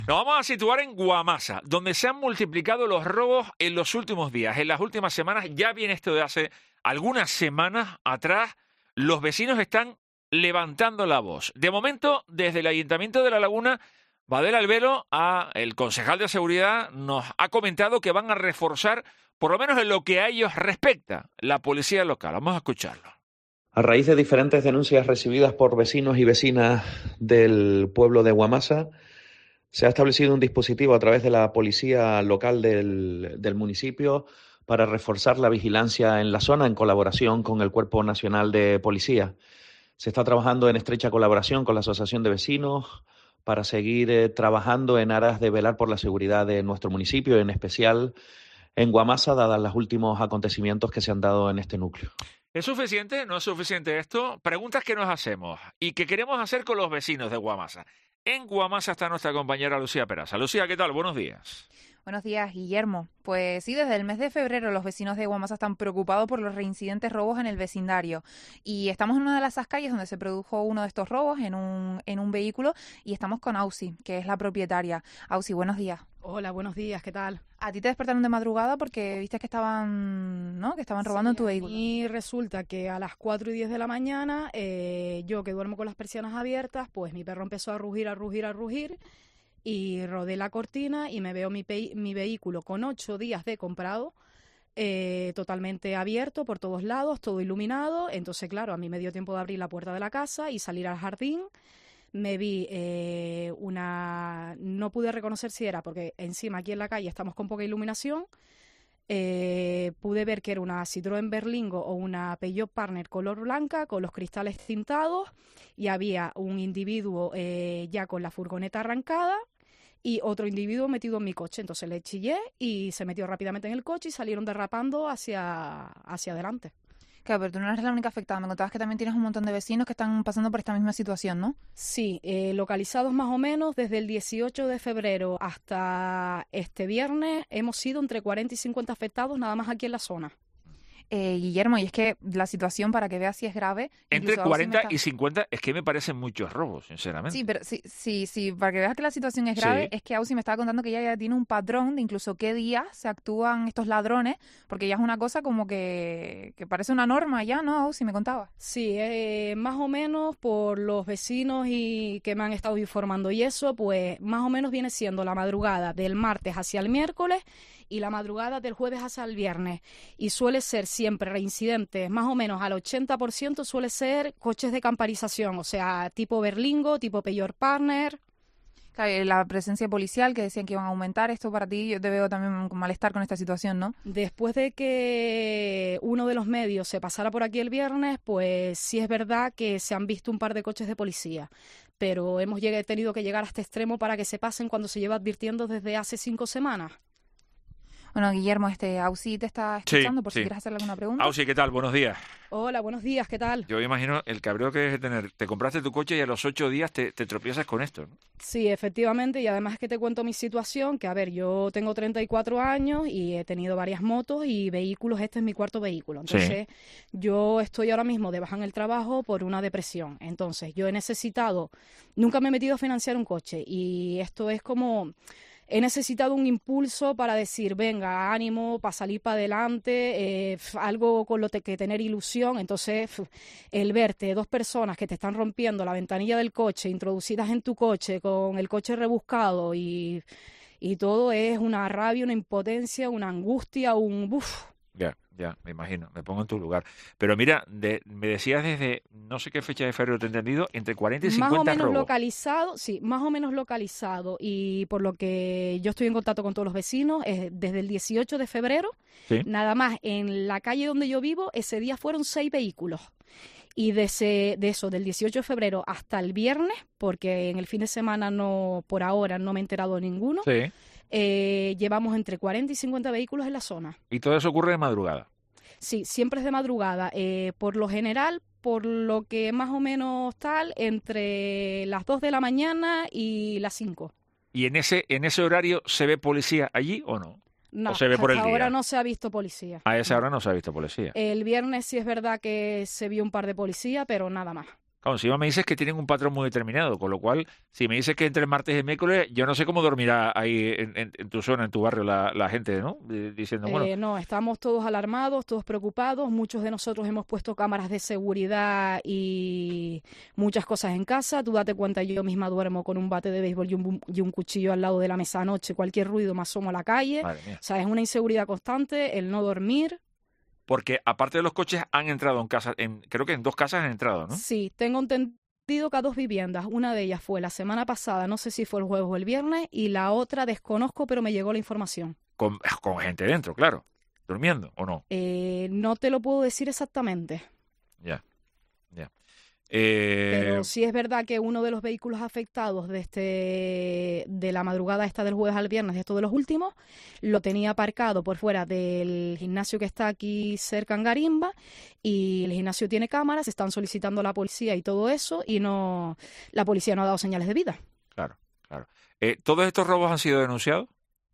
Nos vamos a situar en Guamasa, donde se han multiplicado los robos en los últimos días. En las últimas semanas, ya viene esto de hace algunas semanas atrás, los vecinos están levantando la voz. De momento, desde el Ayuntamiento de La Laguna, Badel Albero, el concejal de seguridad, nos ha comentado que van a reforzar, por lo menos en lo que a ellos respecta, la policía local. Vamos a escucharlo. A raíz de diferentes denuncias recibidas por vecinos y vecinas del pueblo de Guamasa, se ha establecido un dispositivo a través de la policía local del municipio para reforzar la vigilancia en la zona en colaboración con el Cuerpo Nacional de Policía. Se está trabajando en estrecha colaboración con la Asociación de Vecinos para seguir trabajando en aras de velar por la seguridad de nuestro municipio, en especial en Guamasa, dadas los últimos acontecimientos que se han dado en este núcleo. ¿Es suficiente? ¿No es suficiente esto? Preguntas que nos hacemos y que queremos hacer con los vecinos de Guamasa. En Guamasa está nuestra compañera Lucía Peraza. Lucía, ¿qué tal? Buenos días. Buenos días, Guillermo. Pues sí, desde el mes de febrero los vecinos de Guamasa están preocupados por los reincidentes robos en el vecindario. Y estamos en una de esas calles donde se produjo uno de estos robos en un vehículo y estamos con Ausi, que es la propietaria. Ausi, buenos días. Hola, buenos días, ¿qué tal? A ti te despertaron de madrugada porque viste que estaban, ¿no? Que estaban robando en tu vehículo. Y resulta que a las 4:10 de la mañana, yo que duermo con las persianas abiertas, pues mi perro empezó a rugir, y rodé la cortina y me veo mi vehículo con 8 días de comprado, totalmente abierto por todos lados, todo iluminado. Entonces, claro, a mí me dio tiempo de abrir la puerta de la casa y salir al jardín. Me vi no pude reconocer si era, porque encima aquí en la calle estamos con poca iluminación. Pude ver que era una Citroën Berlingo o una Peugeot Partner color blanca con los cristales tintados, y había un individuo ya con la furgoneta arrancada y otro individuo metido en mi coche. Entonces le chillé y se metió rápidamente en el coche y salieron derrapando hacia adelante. Claro, pero tú no eres la única afectada. Me contabas que también tienes un montón de vecinos que están pasando por esta misma situación, ¿no? Sí, localizados más o menos desde el 18 de febrero hasta este viernes hemos sido entre 40 y 50 afectados nada más aquí en la zona. Guillermo, y es que la situación, para que veas si es grave... Entre 40 y 50 es que me parecen muchos robos, sinceramente. Sí, pero sí, para que veas que la situación es grave, Sí. es que Ausi me estaba contando que ella ya tiene un patrón de incluso qué días se actúan estos ladrones, porque ya es una cosa como que parece una norma ya, ¿no, Ausi? Me contaba. Sí, más o menos por los vecinos y que me han estado informando y eso, pues más o menos viene siendo la madrugada del martes hacia el miércoles y la madrugada del jueves hacia el viernes. Y suele ser siempre reincidentes, más o menos al 80% suele ser coches de camparización, o sea, tipo Berlingo, tipo Peugeot Partner. Claro, la presencia policial, que decían que iban a aumentar, esto para ti, yo te veo también con malestar con esta situación, ¿no? Después de que uno de los medios se pasara por aquí el viernes, pues sí es verdad que se han visto un par de coches de policía, pero hemos tenido que llegar a este extremo para que se pasen cuando se lleva advirtiendo desde hace 5 semanas. Bueno, Guillermo, Ausi te está escuchando por si sí. quieres hacerle alguna pregunta. Ausi, ¿qué tal? Buenos días. Hola, buenos días, ¿qué tal? Yo me imagino el cabreo que debes de tener. Te compraste tu coche y a los 8 días te tropiezas con esto, ¿no? Sí, efectivamente, y además es que te cuento mi situación, que a ver, yo tengo 34 años y he tenido varias motos y vehículos, este es mi cuarto vehículo. Entonces, yo estoy ahora mismo de baja en el trabajo por una depresión. Entonces, yo he necesitado, nunca me he metido a financiar un coche y esto es como... He necesitado un impulso para decir, venga, ánimo, para salir para adelante, algo con lo que tener ilusión. Entonces, el verte 2 personas que te están rompiendo la ventanilla del coche, introducidas en tu coche, con el coche rebuscado y todo es una rabia, una impotencia, una angustia, un... Ya, me imagino, me pongo en tu lugar. Pero mira, me decías desde no sé qué fecha de febrero te he entendido, entre 40 y 50 más o menos robos. localizado, sí, más o menos localizado, y por lo que yo estoy en contacto con todos los vecinos, desde el 18 de febrero, Sí. nada más en la calle donde yo vivo, ese día fueron 6 vehículos. Y de eso, del 18 de febrero hasta el viernes, porque en el fin de semana por ahora no me he enterado de ninguno, Sí. llevamos entre 40 y 50 vehículos en la zona. Y todo eso ocurre de madrugada. Sí, siempre es de madrugada. Por lo general, por lo que más o menos tal, entre las 2 de la mañana y las 5. ¿Y en ese horario se ve policía allí o no? No, ¿O se ve por el hasta día? ahora no se ha visto policía. A esa hora no se ha visto policía. El viernes sí es verdad que se vio un par de policías, pero nada más. Claro, encima me dices que tienen un patrón muy determinado, con lo cual, si me dices que entre martes y miércoles, yo no sé cómo dormirá ahí en tu zona, en tu barrio, la gente, ¿no? Diciendo, bueno... No, estamos todos alarmados, todos preocupados. Muchos de nosotros hemos puesto cámaras de seguridad y muchas cosas en casa. Tú date cuenta, yo misma duermo con un bate de béisbol y un cuchillo al lado de la mesa anoche. Cualquier ruido me asomo a la calle. Madre mía. O sea, es una inseguridad constante, el no dormir. Porque aparte de los coches, han entrado en casas, creo que en 2 casas han entrado, ¿no? Sí, tengo entendido que a 2 viviendas. Una de ellas fue la semana pasada, no sé si fue el jueves o el viernes, y la otra desconozco, pero me llegó la información. Con gente dentro, claro. ¿Durmiendo o no? No te lo puedo decir exactamente. Ya, ya. Pero sí es verdad que uno de los vehículos afectados de la madrugada esta del jueves al viernes, de estos de los últimos, lo tenía aparcado por fuera del gimnasio que está aquí cerca en Garimba, y el gimnasio tiene cámaras, están solicitando a la policía y todo eso, y la policía no ha dado señales de vida. Claro, claro. ¿Todos estos robos han sido denunciados?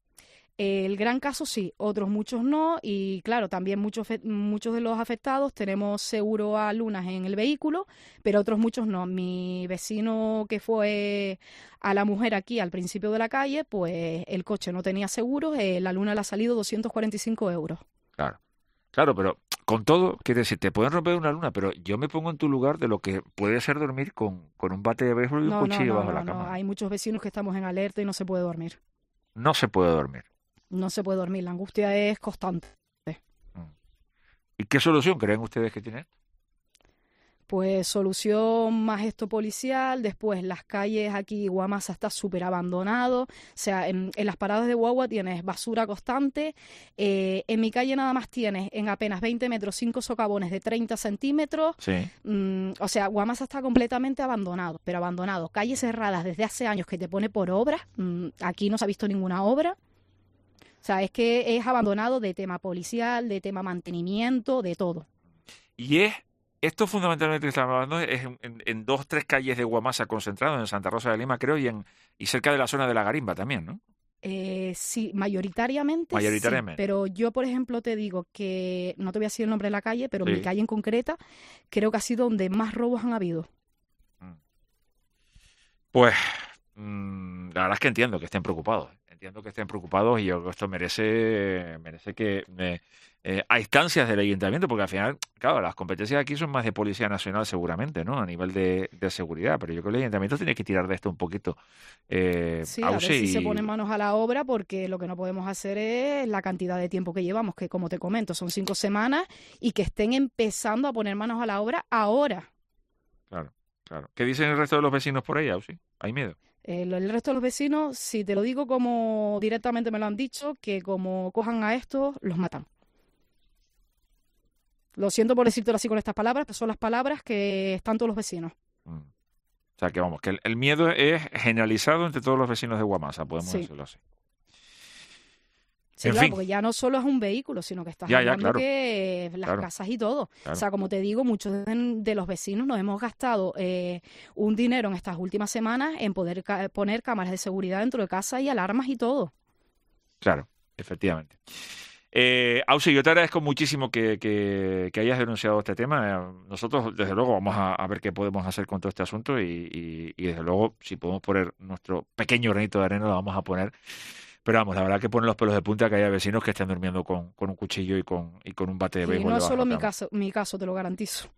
El gran caso sí, otros muchos no, y claro, también muchos de los afectados tenemos seguro a lunas en el vehículo, pero otros muchos no. Mi vecino que fue a la mujer aquí al principio de la calle, pues el coche no tenía seguro, la luna le ha salido 245 euros. Claro, claro, pero con todo, quiere decir, te pueden romper una luna, pero yo me pongo en tu lugar de lo que puede ser dormir con un bate de béisbol y un cuchillo bajo la cama. No, hay muchos vecinos que estamos en alerta y no se puede dormir. No se puede dormir. No se puede dormir, la angustia es constante. ¿Y qué solución creen ustedes que tienen? Pues solución más esto policial, después las calles aquí, Guamasa está súper abandonado, o sea, en las paradas de guagua tienes basura constante, en mi calle nada más tienes en apenas 20 metros 5 socavones de 30 centímetros, Sí. O sea, Guamasa está completamente abandonado, pero abandonado, calles cerradas desde hace años que te pone por obras, aquí no se ha visto ninguna obra. O sea, es que es abandonado de tema policial, de tema mantenimiento, de todo. Y esto fundamentalmente que estamos hablando es en 2 o 3 calles de Guamasa concentrados, en Santa Rosa de Lima, creo, y cerca de la zona de la Garimba también, ¿no? Sí, mayoritariamente. Mayoritariamente. Sí, pero yo, por ejemplo, te digo que, no te voy a decir el nombre de la calle, pero Sí. mi calle en concreta, creo que ha sido donde más robos han habido. Pues la verdad es que entiendo que estén preocupados. Entiendo que estén preocupados y yo creo que esto merece que a instancias del ayuntamiento, porque al final, claro, las competencias aquí son más de Policía Nacional seguramente, ¿no? A nivel de seguridad, pero yo creo que el ayuntamiento tiene que tirar de esto un poquito. Sí, a ver si se ponen manos a la obra, porque lo que no podemos hacer es la cantidad de tiempo que llevamos, que como te comento, son 5 semanas, y que estén empezando a poner manos a la obra ahora. Claro, claro. ¿Qué dicen el resto de los vecinos por ahí, Ausi? ¿Hay miedo? El resto de los vecinos, si te lo digo como directamente me lo han dicho, que como cojan a estos, los matan. Lo siento por decírtelo así con estas palabras, pero son las palabras que están todos los vecinos. O sea, que vamos, que el miedo es generalizado entre todos los vecinos de Guamasa, podemos Sí. decirlo así. Sí, En claro, fin. porque ya no solo es un vehículo, sino que estás Ya, hablando claro. que las Claro. casas y todo. Claro. O sea, como te digo, muchos de los vecinos nos hemos gastado un dinero en estas últimas semanas en poder poner cámaras de seguridad dentro de casa y alarmas y todo. Claro, efectivamente. Ausi, yo te agradezco muchísimo que hayas denunciado este tema. Nosotros, desde luego, vamos a ver qué podemos hacer con todo este asunto y desde luego, si podemos poner nuestro pequeño granito de arena, lo vamos a poner. Pero vamos, la verdad que pone los pelos de punta que haya vecinos que estén durmiendo con un cuchillo y con un bate de Y béisbol no es debajo solo de la cama. mi caso, te lo garantizo.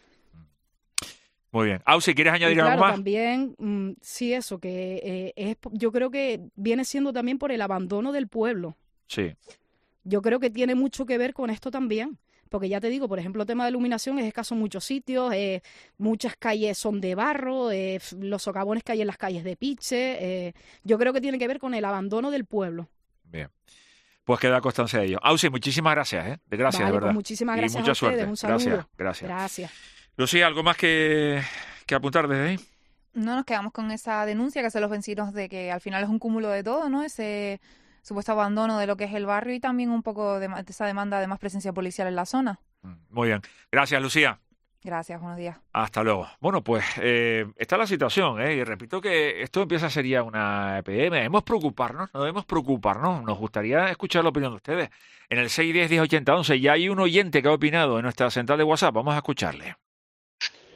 Muy bien. Ausi, ¿quieres Y añadir claro, algo más? también, sí, eso, que yo creo que viene siendo también por el abandono del pueblo. Sí. Yo creo que tiene mucho que ver con esto también. Porque ya te digo, por ejemplo, el tema de iluminación es escaso en muchos sitios, muchas calles son de barro, los socavones que hay en las calles de piche. Yo creo que tiene que ver con el abandono del pueblo. Bien. Pues queda constancia de ello. Ausi, muchísimas gracias, ¿eh? Gracias, Vale, de verdad. pues muchísimas Y gracias mucha a ustedes. suerte. Un saludo. Gracias. Gracias. Lucía, ¿algo más que apuntar desde ahí? No nos quedamos con esa denuncia que hacen los vecinos de que al final es un cúmulo de todo, ¿no? Ese supuesto abandono de lo que es el barrio y también un poco de esa demanda de más presencia policial en la zona. Muy bien. Gracias, Lucía. Gracias, buenos días. Hasta luego. Bueno, pues está la situación, y repito que esto empieza a ser ya una epidemia. Debemos preocuparnos. Nos gustaría escuchar la opinión de ustedes. En el 610-1080-11 ya hay un oyente que ha opinado en nuestra central de WhatsApp. Vamos a escucharle.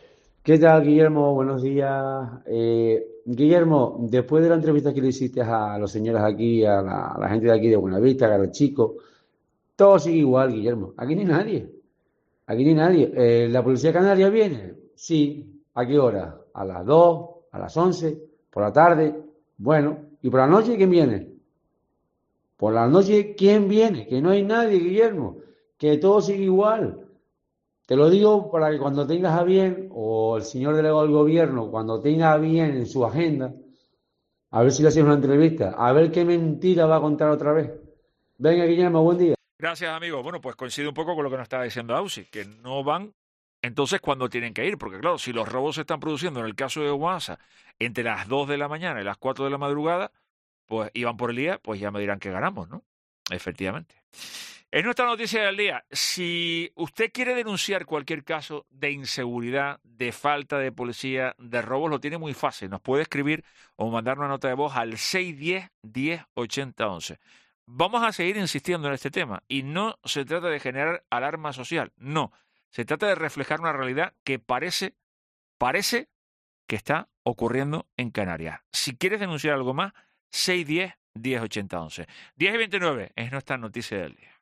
¿Qué tal, Guillermo? Buenos días. Guillermo, después de la entrevista que le hiciste a los señores aquí, a la gente de aquí de Buenavista, a los chicos, todo sigue igual, Guillermo. Aquí no hay nadie. Aquí no hay nadie. ¿La policía canaria viene? Sí. ¿A qué hora? ¿A las 2? ¿A las 11? ¿Por la tarde? Bueno. ¿Y por la noche quién viene? Por la noche, ¿quién viene? Que no hay nadie, Guillermo. Que todo sigue igual. Te lo digo para que cuando tengas a bien, o el señor delegado del gobierno, cuando tenga a bien en su agenda, a ver si le haces una entrevista, a ver qué mentira va a contar otra vez. Venga, Guillermo, buen día. Gracias, amigo. Bueno, pues coincide un poco con lo que nos estaba diciendo Ausi, que no van entonces cuando tienen que ir, porque claro, si los robos se están produciendo en el caso de WhatsApp entre las 2 de la mañana y las 4 de la madrugada, pues iban por el día, pues ya me dirán que ganamos, ¿no? Efectivamente. Es nuestra noticia del día. Si usted quiere denunciar cualquier caso de inseguridad, de falta de policía, de robos, lo tiene muy fácil. Nos puede escribir o mandar una nota de voz al 610-108011. Vamos a seguir insistiendo en este tema y no se trata de generar alarma social, no. Se trata de reflejar una realidad que parece que está ocurriendo en Canarias. Si quieres denunciar algo más, 610-108011. 10:29 es nuestra noticia del día.